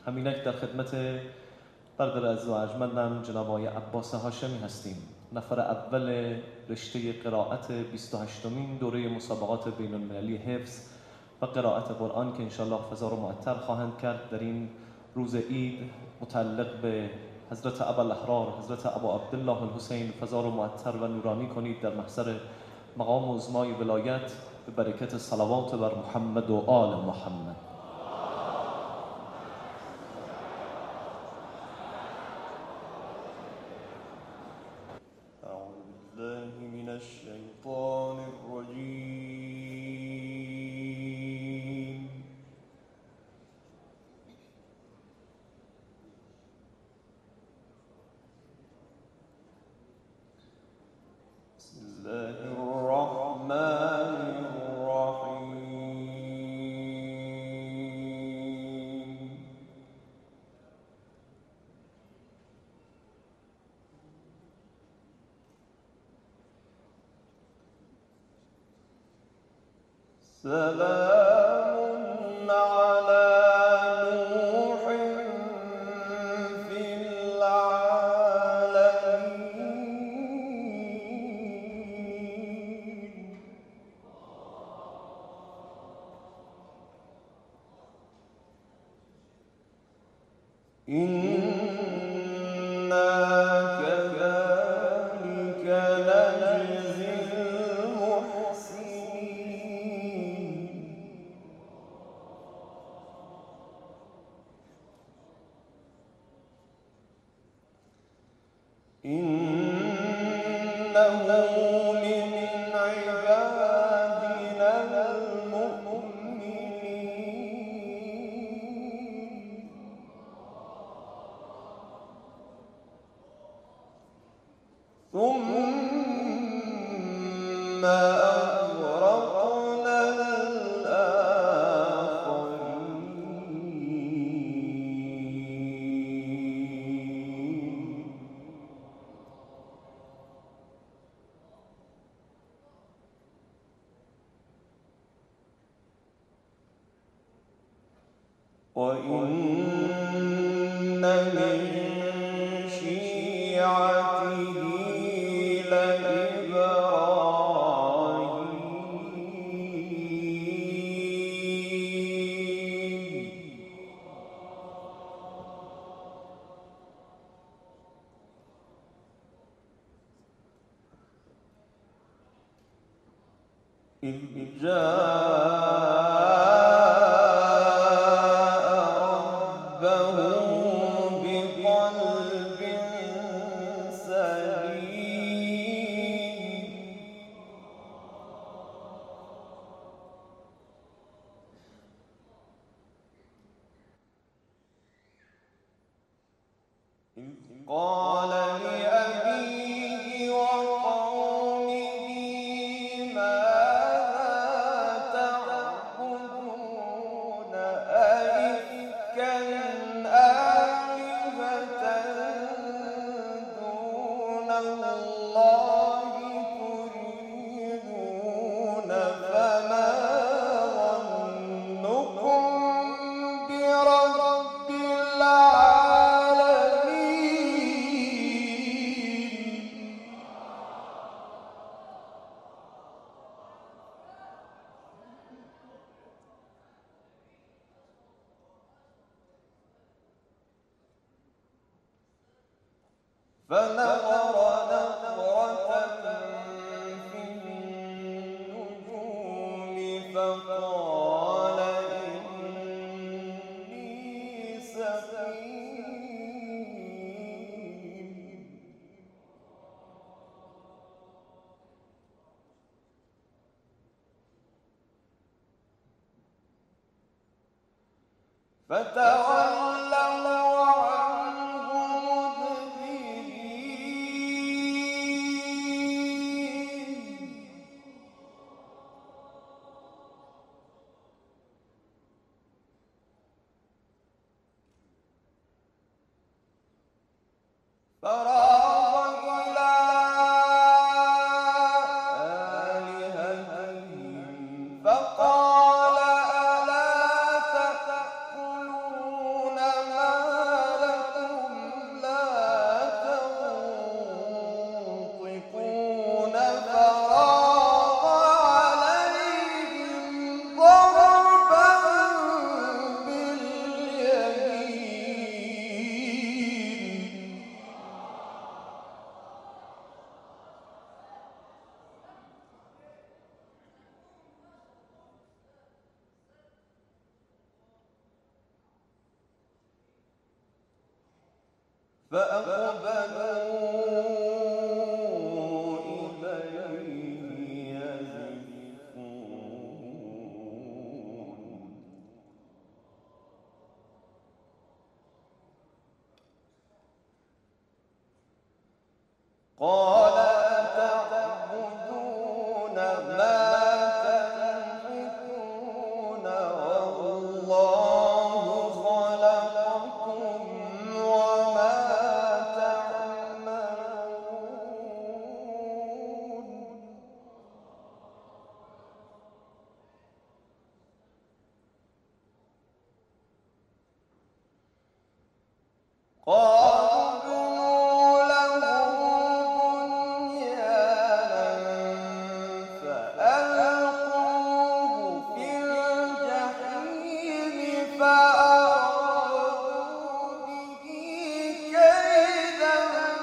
همینک در خدمت برادر عزیز و ارجمندم جناب آقای عباس هاشمی هستیم، نفر اول رشته قرائت 28مین دوره مسابقات بین المللی حفظ و قرائت قرآن که انشاءالله فضا رو معطر خواهند کرد در این روز عید متعلق به حضرت ابوالاحرار حضرت ابا عبدالله الحسین. فضا رو معطر و نورانی کنید در محضر مقام عظمای ولایت به برکت صلوات بر محمد و آل محمد. الشيطان الرجيم. بسم الله الرحمن الرحيم. سلام على نوح في العالمين. إنا كذلك نجزي المحسنين. إنه من عبادنا المؤمنين. ثم أغرقنا الآخرين. وإن من شيعته لإبراهيم. إذ جاء ربه بقلب سليم. إذ قال لأبيه وقومه ماذا تعبدون أئفكا آلهة دون الله تريدون فما ظنكم برب العالمين. فنظر نظرة في النجوم فقال إني سقيم. فتولوا عنه مدبرين. فراغ إلى آلهتهم فقال ألا تأكلون ما فأقبلوا إليه يزفون قال أتعبدون ما تنحتون والله خلقكم وما تعملون قالوا ابنوا له بنيانا فألقوه في الجحيم فأرادوا به كيدا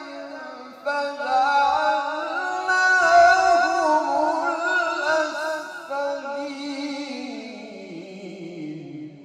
فجعلناهم الأسفلين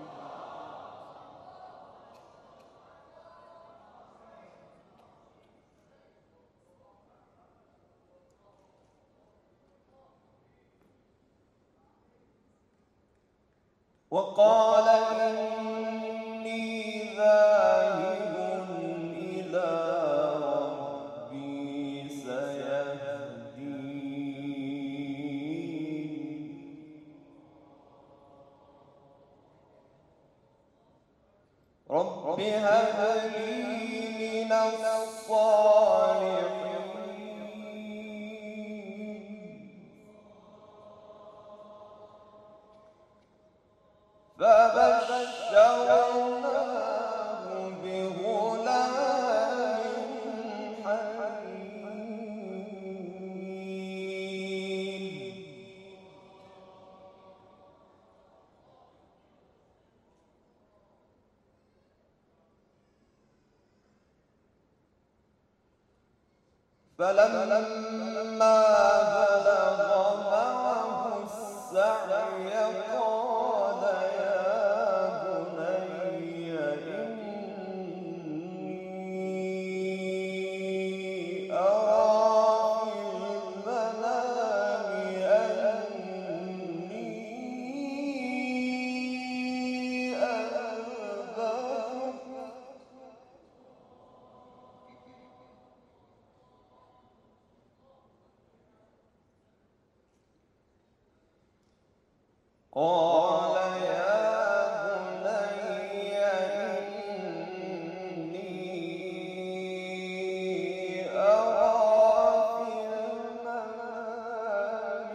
وقال إني ذاهب إلى ربي سيهدين رب هب لي من الصالحين فبشرناه بغلام حليم فلما بلغ معه السعي قال يا بني إني أرى في المنام أني أذبحك قال يا بني إني أرى في المنام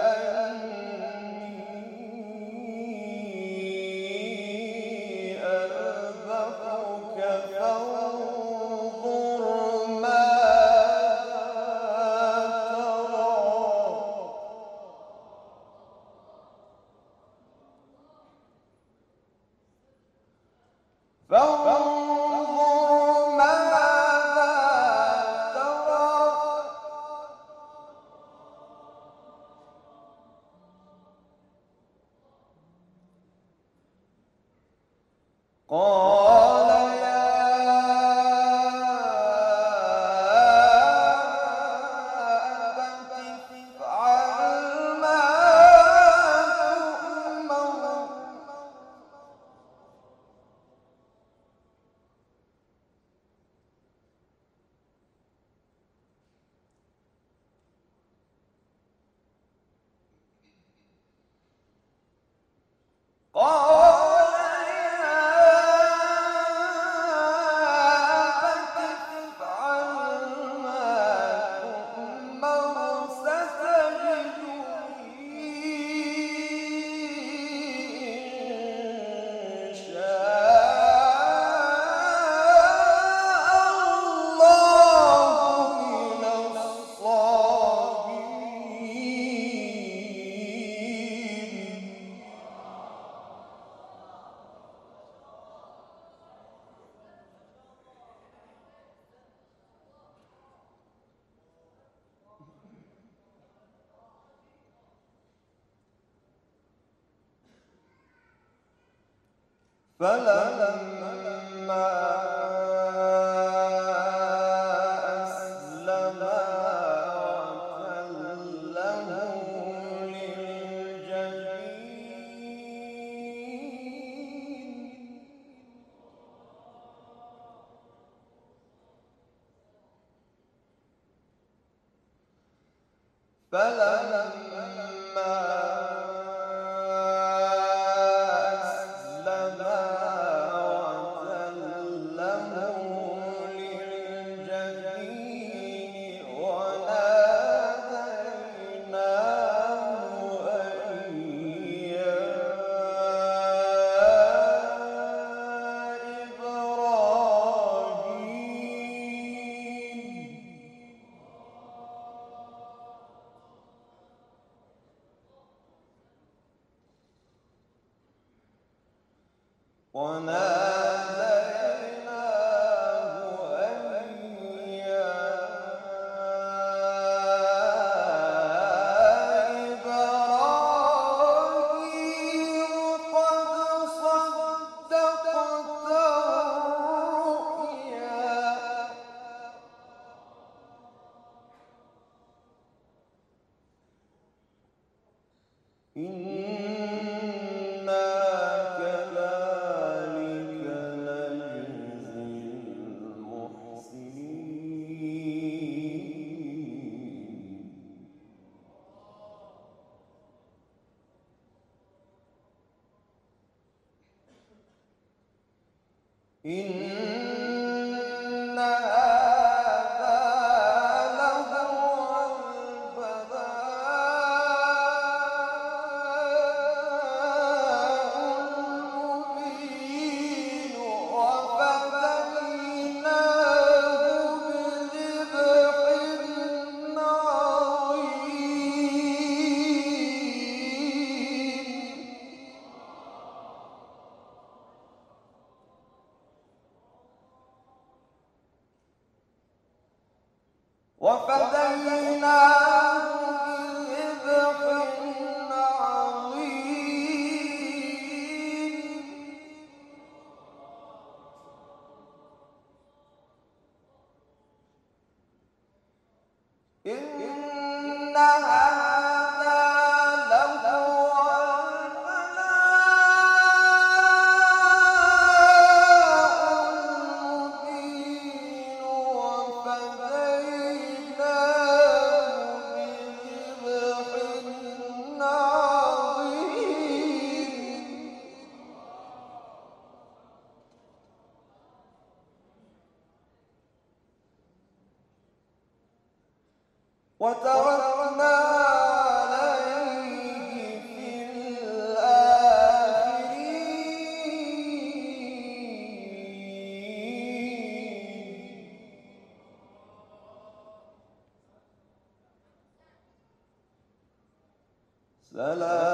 أني أذبحك فانظر ماذا ترى قال يا أبت افعل ما تؤمر قال يا أبت افعل ما تؤمر ستجدني إن شاء الله من الصابرين فلما فلما أسلما وتله للجبين وناديناه أن يا إبراهيم قد صدقت الرؤيا إنا كذلك نجزي المحسنين إن هذا لهو البلاء المبين وفديناه بذبح عظيم وفديناه بذبح عظيم إن هذا لهو البلاء المبين وفديناه بذبح عظيم وتركنا عليه في الآخرين سلام